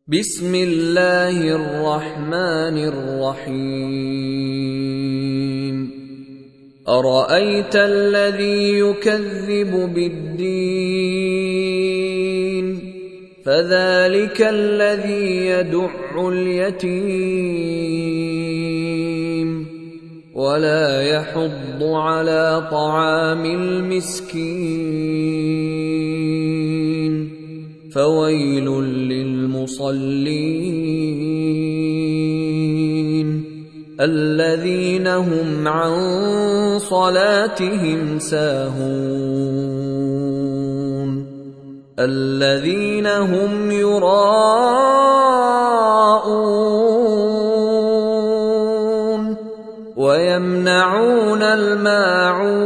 بسم الله الرحمن الرحيم أرأيت الذي يكذب بالدين فذلك الذي يدع اليتيم ولا يحض على طعام المسكين فويل للمصلين الذين هم عن صلاتهم ساهون الذين هم يراءون ويمنعون الماعون